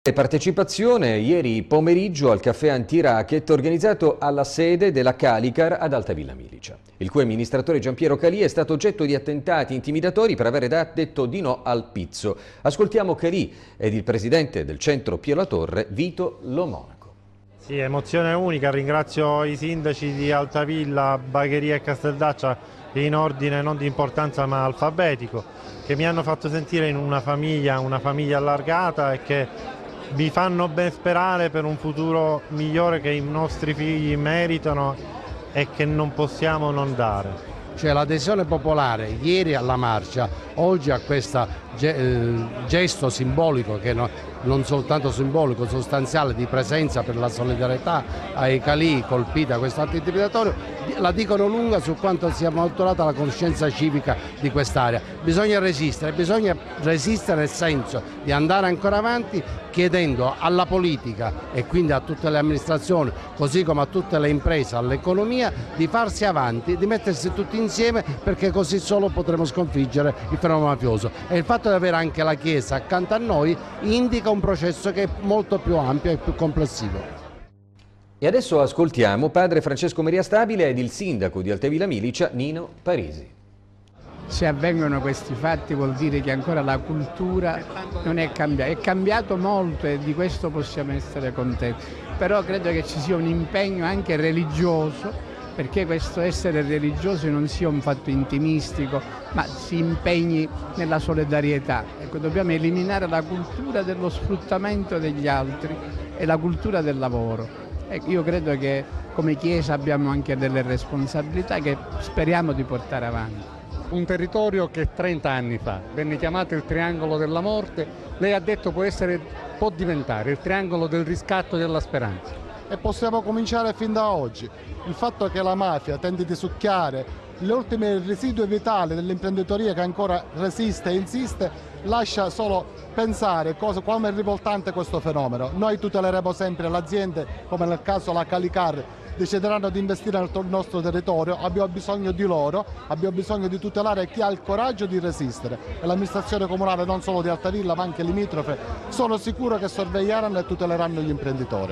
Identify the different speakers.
Speaker 1: Partecipazione ieri pomeriggio al caffè anti-racket organizzato alla sede della Calicar ad Altavilla Milicia, il cui amministratore Giampiero Calì è stato oggetto di attentati intimidatori per aver detto di no al pizzo. Ascoltiamo Calì ed il presidente del centro Pio La Torre, Vito Lo Monaco.
Speaker 2: Sì, emozione unica, ringrazio i sindaci di Altavilla, Bagheria e Casteldaccia in ordine non di importanza ma alfabetico, che mi hanno fatto sentire in una famiglia allargata e che vi fanno ben sperare per un futuro migliore che i nostri figli meritano e che non possiamo non dare.
Speaker 3: Cioè l'adesione popolare ieri alla marcia, oggi a questo gesto simbolico, che non soltanto simbolico, sostanziale, di presenza per la solidarietà ai Calì colpiti da questo atto intimidatorio, la dicono lunga su quanto sia maturata la coscienza civica di quest'area. Bisogna resistere nel senso di andare ancora avanti, chiedendo alla politica e quindi a tutte le amministrazioni, così come a tutte le imprese, all'economia, di farsi avanti, di mettersi tutti insieme, perché così solo potremo sconfiggere il fenomeno mafioso. E il fatto di avere anche la Chiesa accanto a noi indica un processo che è molto più ampio e più complessivo.
Speaker 1: E adesso ascoltiamo padre Francesco Maria Stabile ed il sindaco di Altavilla Milicia, Nino Parisi.
Speaker 4: Se avvengono questi fatti vuol dire che ancora la cultura non è cambiata, è cambiato molto e di questo possiamo essere contenti, però credo che ci sia un impegno anche religioso, perché questo essere religiosi non sia un fatto intimistico, ma si impegni nella solidarietà. Ecco, dobbiamo eliminare la cultura dello sfruttamento degli altri e la cultura del lavoro. Ecco, io credo che come Chiesa abbiamo anche delle responsabilità che speriamo di portare avanti.
Speaker 5: Un territorio che 30 anni fa venne chiamato il triangolo della morte, lei ha detto può diventare il triangolo del riscatto e della speranza.
Speaker 6: E possiamo cominciare fin da oggi. Il fatto che la mafia tenti di succhiare le ultime residui vitali dell'imprenditoria che ancora resiste e insiste lascia solo pensare come è rivoltante questo fenomeno. Noi tuteleremo sempre le aziende, come nel caso la Calicar, decideranno di investire nel nostro territorio, abbiamo bisogno di loro, abbiamo bisogno di tutelare chi ha il coraggio di resistere e l'amministrazione comunale non solo di Altavilla ma anche limitrofe sono sicuro che sorveglieranno e tuteleranno gli imprenditori.